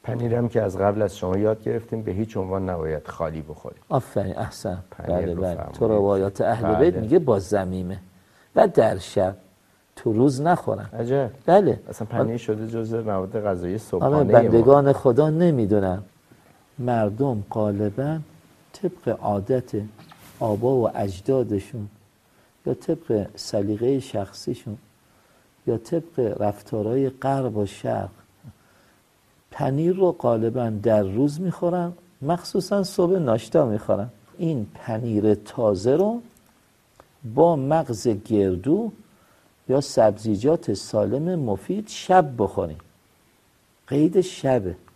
پنیرم که از قبل از شما یاد گرفتیم به هیچ عنوان نباید خالی بخوریم. آفرین، احسن. پنیر بله. رو تو روایات اهل بله. بیت میگه با زمیمه و در شب، تو روز نخورن. عجب. بله. اصلا پنیر شده جزء مواد غذایی صبحانه بندگان خدا نمیدونن. مردم غالبا طبق عادت آبا و اجدادشون یا طبق سلیقه شخصیشون یا طبق رفتارهای غرب و شرق پنیر رو غالبا در روز میخورن، مخصوصا صبح ناشتا میخورن. این پنیر تازه رو با مغز گردو یا سبزیجات سالم مفید شب بخوریم. قید شبه.